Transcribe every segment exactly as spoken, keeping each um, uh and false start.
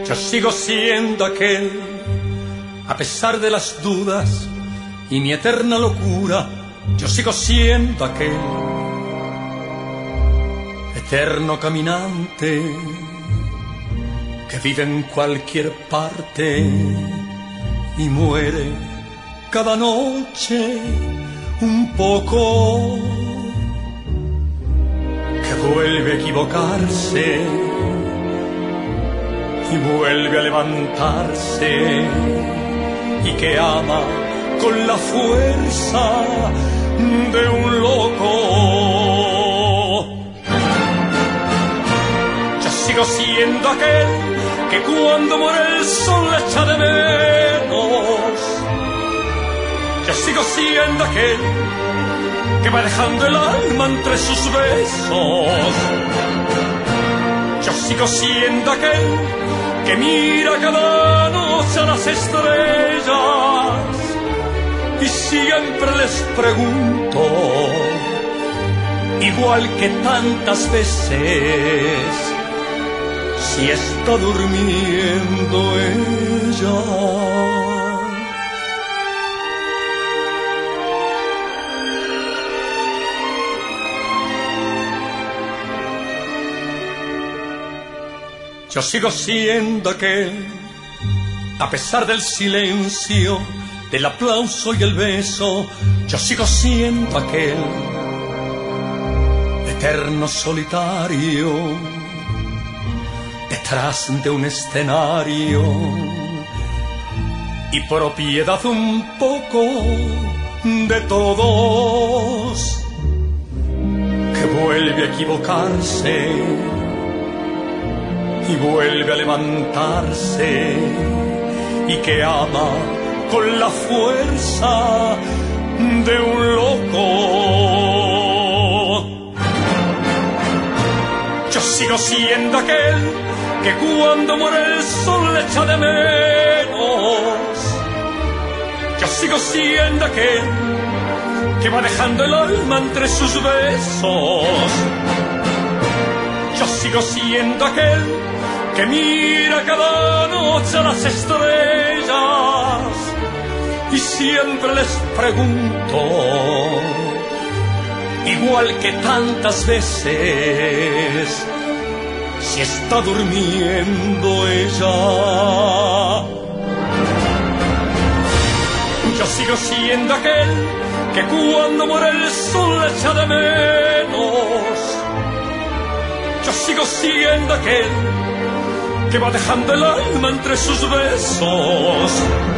Yo sigo siendo aquel, a pesar de las dudas y mi eterna locura. Yo sigo siendo aquel eterno caminante que vive en cualquier parte y muere cada noche un poco, que vuelve a equivocarse y vuelve a levantarse, y que ama con la fuerza de un loco. Yo sigo siendo aquel que cuando muere el sol le echa de menos. Yo sigo siendo aquel que va dejando el alma entre sus besos. Yo sigo siendo aquel que mira cada noche a las estrellas y siempre les pregunto, igual que tantas veces, si está durmiendo ella. Yo sigo siendo aquel, a pesar del silencio, del aplauso y el beso. Yo sigo siendo aquel eterno solitario detrás de un escenario y propiedad un poco de todos, que vuelve a equivocarse y vuelve a levantarse, y que ama con la fuerza de un loco. Yo sigo siendo aquel que cuando muere el sol le echa de menos. Yo sigo siendo aquel que va dejando el alma entre sus besos. Yo sigo siendo aquel que mira cada noche a las estrellas y siempre les pregunto, igual que tantas veces, si está durmiendo ella. Yo sigo siendo aquel que cuando muere el sol le echa de menos. Yo sigo siendo aquel que va dejando el alma entre sus besos.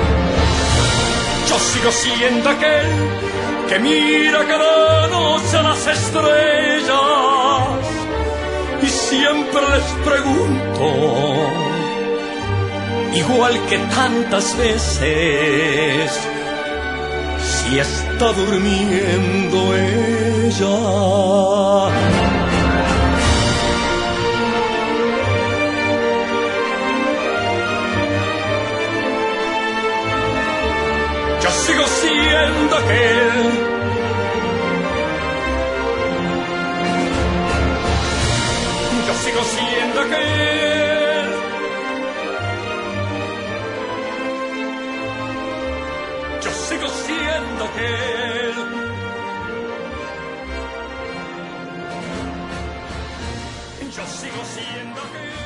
Yo sigo siendo aquel que mira cada noche a las estrellas y siempre les pregunto, igual que tantas veces, si está durmiendo ella. Yo sigo siendo aquel Yo sigo siendo aquel Yo sigo siendo aquel Yo sigo siendo aquel